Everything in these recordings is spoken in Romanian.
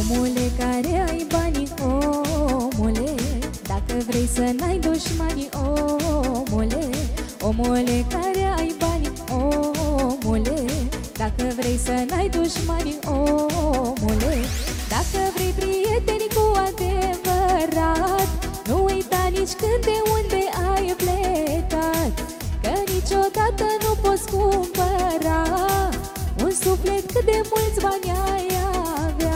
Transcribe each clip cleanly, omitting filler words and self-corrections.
Omule care ai banii, omule, dacă vrei să n-ai dușmani, omule. Omule care ai banii, omule, dacă vrei să n-ai dușmani, omule. Dacă vrei prieteni cu adevărat, nu uita nici când de unde ai plecat, că niciodată nu poți cumpăra un suflet cât de mulți bani ai avea.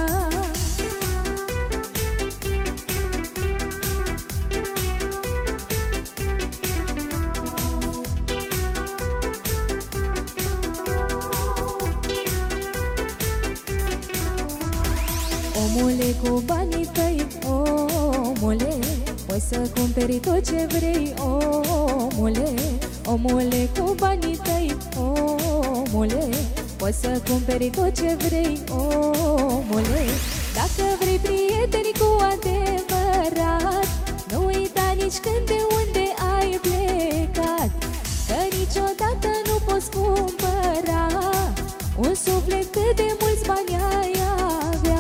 Omule, cu banii tăi, omule, poți să cumperi tot ce vrei, omule. Omule, cu banii tăi, omule, poți să cumperi tot ce vrei, omule. Dacă vrei prieteni cu adevărat, nu uita nici când de unde ai plecat, că niciodată nu poți cumpăra un suflet cât de mulți bani ai avea.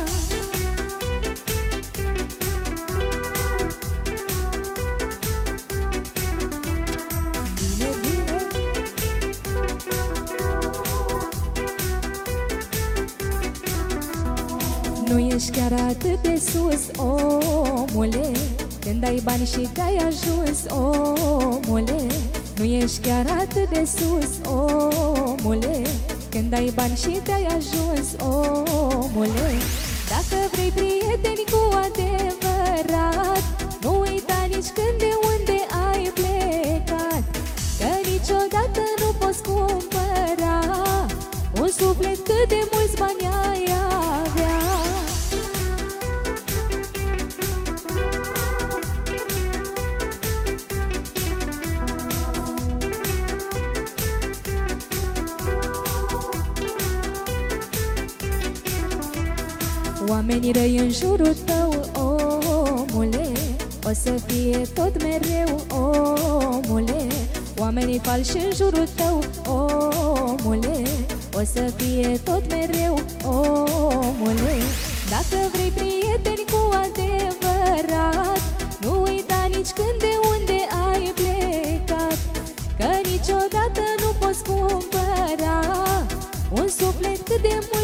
Nu ești chiar atât de sus, omule, când ai bani și te-ai ajuns, omule. Nu ești chiar atât de sus, omule, când ai bani și te-ai ajuns, omule. Dacă vrei prieteni cu adevărat, nu uita nici când de unde ai plecat, că niciodată nu poți cumpăra un suflet cât de mulți bani ai avea. Oamenii răi în jurul tău, omule, o să fie tot mereu, omule. Oamenii falși în jurul tău, omule, o să fie tot mereu, omule. Dacă vrei prieteni cu adevărat, nu uita nici când de unde ai plecat, că niciodată nu poți cumpăra un suflet cât de mult